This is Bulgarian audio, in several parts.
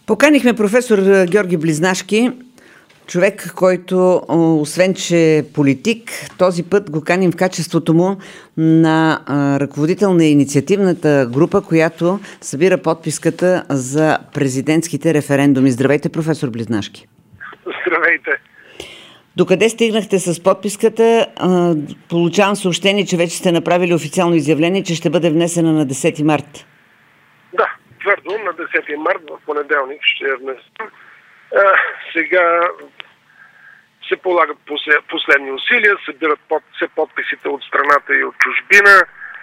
Поканихме професор Георги Близнашки, човек, който освен, че е политик, този път го каним в качеството му на ръководител на инициативната група, която събира подписката за президентските референдуми. Здравейте, професор Близнашки. Здравейте. Докъде стигнахте с подписката? Получавам съобщение, че вече сте направили официално изявление, че ще бъде внесена на 10 март. Да, твърдо, на 10 март, в понеделник ще я внесем. Сега се полагат последни усилия, събират се подписите от страната и от чужбина.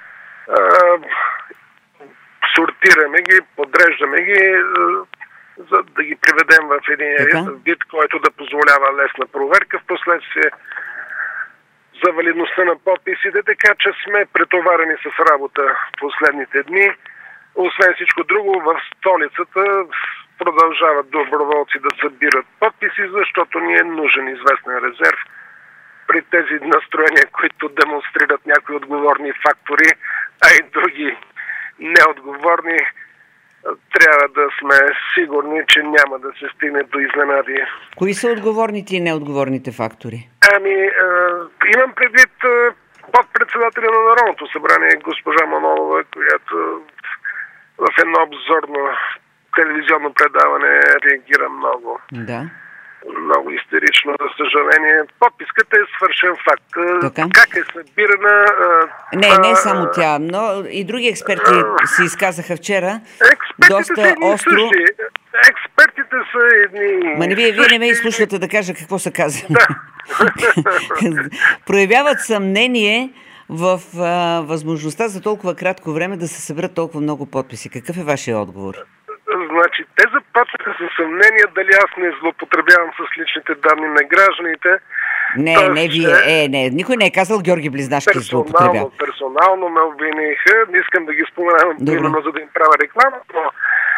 Сортираме ги, подреждаме ги, за да ги приведем в един вид, който да позволява лесна проверка в последствие за валидността на подписите, така че сме претоварени с работа в последните дни. Освен всичко друго, в столицата продължават доброволци да събират подписи, защото ни е нужен известен резерв при тези настроения, които демонстрират някои отговорни фактори, а и други неотговорни. Трябва да сме сигурни, че няма да се стигне до изненади. Кои са отговорните и неотговорните фактори? Имам предвид подпредседателя на Народното събрание, госпожа Манолова, която в едно обзорно телевизионно предаване реагира много. Да. Много истерично, за съжаление. Подписката е свършен факт. Така? Как е събирана? Не само тя, но и други експерти се изказаха вчера. Експертите са едни същи. Експертите са едни... Вие не ме изслушвате да кажа какво са казали. Да. Проявяват съмнение в възможността за толкова кратко време да се съберат толкова много подписи. Какъв е вашия отговор? Значи, те започнаха със съмнение дали аз не злоупотребявам с личните данни на гражданите. Не, вие. Никой не е казал Георги Близнашки злоупотребява. Персонално ме обвиниха. Не искам да ги споменавам именно, за да им правя реклама, но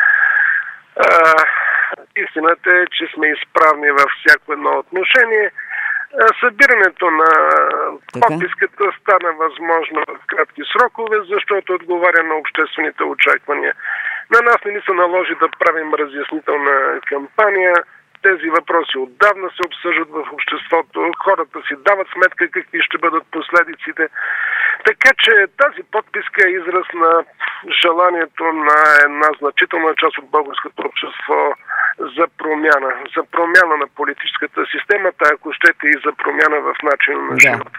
истината е, че сме изправни във всяко едно отношение. Събирането на подписката стана възможно в кратки срокове, защото отговаря на обществените очаквания. На нас не ни се наложи да правим разяснителна кампания. Тези въпроси отдавна се обсъждат в обществото. Хората си дават сметка какви ще бъдат последиците. Така че тази подписка е израз на желанието на една значителна част от българското общество за промяна. За промяна на политическата система, ако щете и за промяна в начина на живота.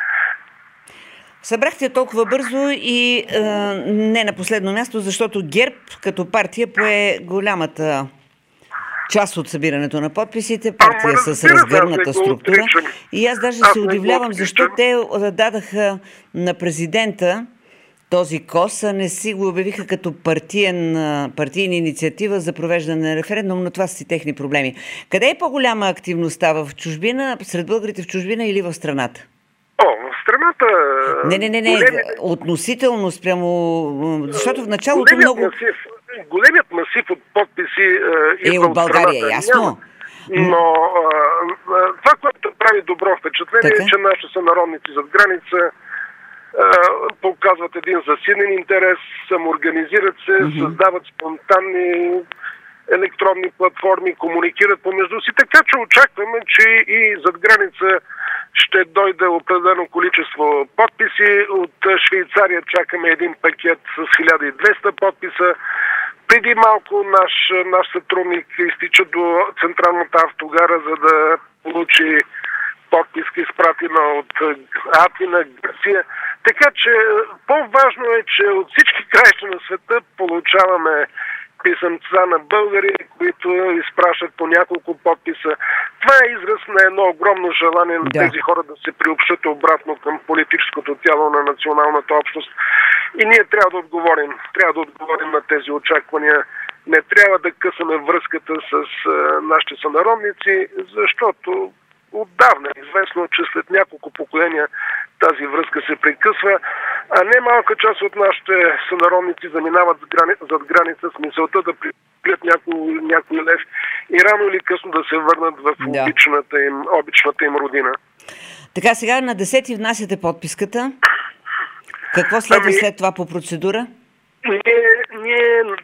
Събрахте толкова бързо и не на последно място, защото ГЕРБ като партия пое голямата част от събирането на подписите, партия с разгърната структура. И аз даже се удивлявам, защо те дадаха на президента този кос, а не си го обявиха като партийна инициатива за провеждане на референдум, но това са си техни проблеми. Къде е по-голяма активността? В чужбина, сред българите в чужбина или в страната? В страната... Не. Относително спрямо... Защото в началото големият масив от подписи от България, ясно. Но това, което прави добро впечатление, е, че нашите сънародници зад граница показват един засилен интерес, самоорганизират се, създават спонтанни електронни платформи, комуникират помежду си, така че очакваме, че и зад граница ще дойде определено количество подписи. От Швейцария чакаме един пакет с 1200 подписа. Преди малко наш сътрудник изтича до Централната автогара, за да получи подписка, изпратена от Атина, Гърция. Така че по-важно е, че от всички краища на света получаваме писъмца на българи, които изпращат по няколко подписа. Това е израз на едно огромно желание на тези хора да се приобщат обратно към политическото тяло на националната общност. И ние трябва да отговорим. Трябва да отговорим на тези очаквания. Не трябва да късаме връзката с нашите сънародници, защото отдавна е известно, че след няколко поколения тази връзка се прекъсва, а не малка част от нашите сънародници заминават зад граница с мисълта да прикрият някой лев и рано или късно да се върнат в обичната им родина. Така, сега на 10 внасяте подписката. Какво следва след това по процедура? Ние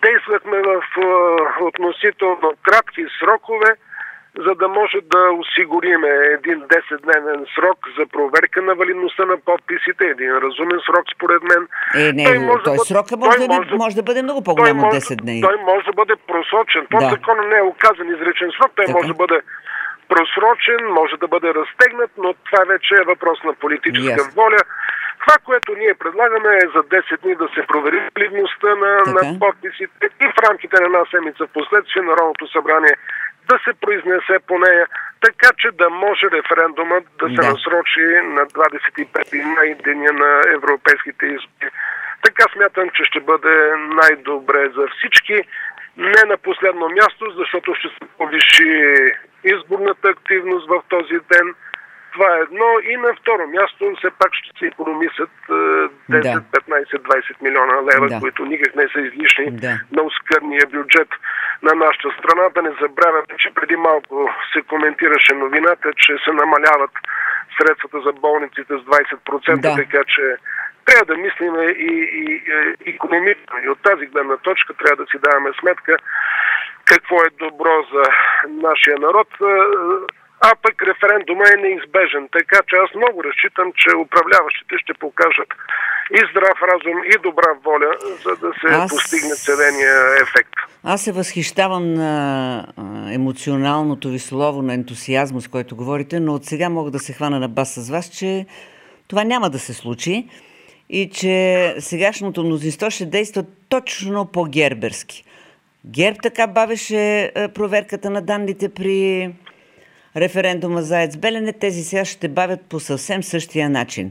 действахме в относително кратки срокове, за да може да осигурим един 10-дневен срок за проверка на валидността на подписите, един разумен срок според мен. Срока може да бъде много по-голям от 10 дни. Той може да бъде просрочен. По закона не е указан изречен срок, той може да бъде просрочен, може да бъде разтегнат, но това вече е въпрос на политическа воля. Това, което ние предлагаме е за 10 дни да се провери валидността на подписите и в рамките на една седмица в последствие Народното събрание да се произнесе по нея, така че да може референдумът да се насрочи на 25 май, деня на европейските избори. Така смятам, че ще бъде най-добре за всички. Не на последно място, защото ще се повиши изборната активност в този ден. Това е едно. И на второ място все пак ще се икономисат 10, 15, 20 милиона лева, които никак не са излишни на оскърния бюджет на нашата страна. Да не забравяме, че преди малко се коментираше новината, че се намаляват средствата за болниците с 20%, така че трябва да мислим и икономично. И от тази гледна точка трябва да си даваме сметка какво е добро за нашия народ. А пък референдума е неизбежен. Така че аз много разчитам, че управляващите ще покажат и здрав разум, и добра воля, за да се постигне целения ефект. Аз се възхищавам на емоционалното ви слово, на ентусиазма, с който говорите, но от сега мога да се хвана на бас с вас, че това няма да се случи и че сегашното мнозинство ще действа точно по-герберски. ГЕРБ така бавеше проверката на данните при референдума за АЕЦ Белене, тези сега ще бавят по съвсем същия начин.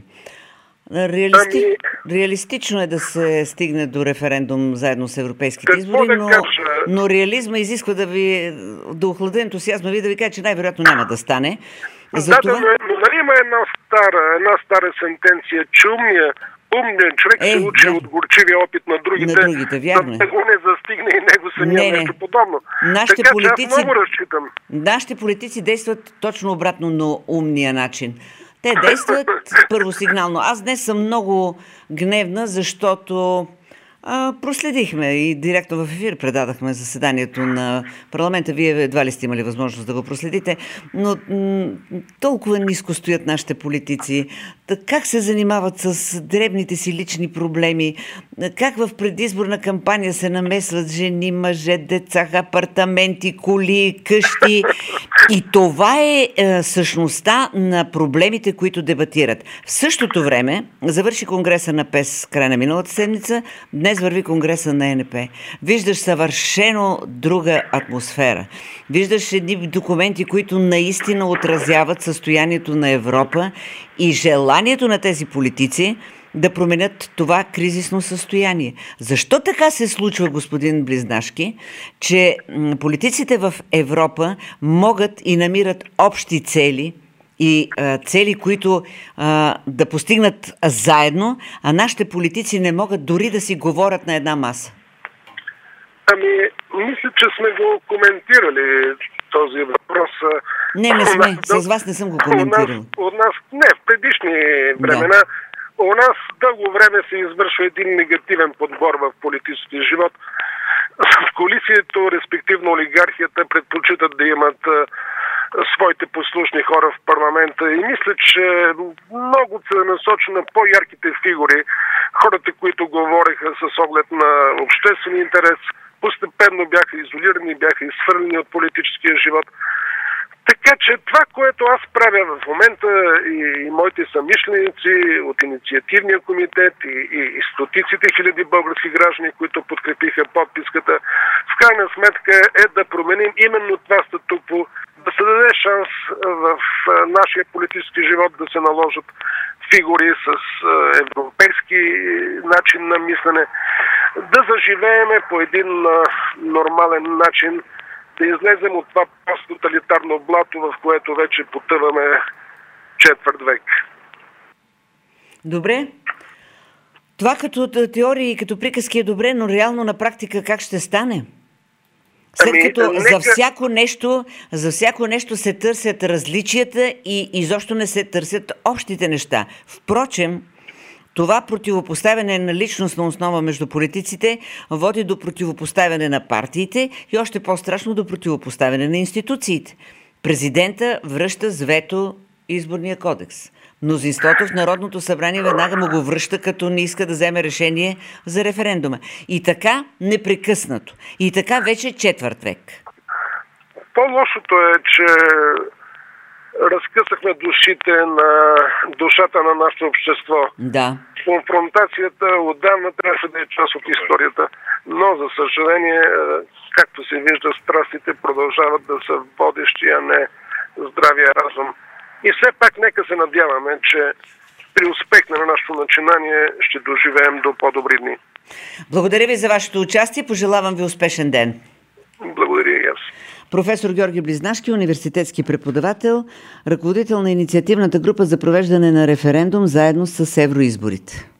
Реалистично е да се стигне до референдум заедно с европейските избори, но реализма изисква да охлади ентусиазма ви, да ви кажа, че най-вероятно няма да стане. Но нали има една стара сентенция, че умният човек се учи от горчивия опит на другите, вярно. да го не застигне и него самия нещо подобно. Нашите политици действат точно обратно на умния начин. Те действат първосигнално. Аз днес съм много гневна, защото проследихме и директно в ефир предадахме заседанието на парламента. Вие едва ли сте имали възможност да го проследите, но толкова ниско стоят нашите политици. Как се занимават с дребните си лични проблеми, как в предизборна кампания се намесват жени, мъже, деца, апартаменти, коли, къщи. И това е същността на проблемите, които дебатират. В същото време завърши конгреса на ПЕС края на миналата седмица, днес върви конгреса на ЕНП. Виждаш съвършено друга атмосфера. Виждаш едни документи, които наистина отразяват състоянието на Европа и желанието на тези политици да променят това кризисно състояние. Защо така се случва, господин Близнашки, че политиците в Европа могат и намират общи цели и цели, които да постигнат заедно, а нашите политици не могат дори да си говорят на една маса? Мисля, че сме го коментирали този въпрос. Не сме. С вас не съм го коментирал. В предишни времена у нас дълго време се извършва един негативен подбор в политическия живот. Коалицията, респективно олигархията, предпочитат да имат своите послушни хора в парламента и мисля, че много целенасочено на по-ярките фигури, хората, които говореха с оглед на обществен интерес, постепенно бяха изолирани, бяха изхвърлени от политическия живот. Така че това, което аз правя в момента и моите съмишленици от инициативния комитет и стотиците хиляди български граждани, които подкрепиха подписката, в крайна сметка е да променим именно това статукво, да се даде шанс в нашия политически живот да се наложат фигури с европейски начин на мислене, да заживееме по един нормален начин, да излезем от това посттоталитарно блато, в което вече потъваме четвърт век. Добре. Това като теория и като приказки е добре, но реално на практика как ще стане? След като за всяко нещо се търсят различията и изобщо не се търсят общите неща. Впрочем, Това противопоставяне на личностна основа между политиците води до противопоставяне на партиите и още по-страшно до противопоставяне на институциите. Президента връща с вето изборния кодекс. Мнозинството в Народното събрание веднага му го връща, като не иска да вземе решение за референдума. И така непрекъснато. И така вече четвърт век. По-лошото е, че разкъсахме душата на нашето общество. Да. Конфронтацията отдавна трябваше да е част от историята, но за съжаление, както се вижда, страстите продължават да са водещи, а не здравия разум. И все пак нека се надяваме, че при успех на нашето начинание ще доживеем до по-добри дни. Благодаря ви за вашето участие. Пожелавам ви успешен ден. Благодаря и аз. Професор Георги Близнашки, университетски преподавател, ръководител на инициативната група за провеждане на референдум заедно с евроизборите.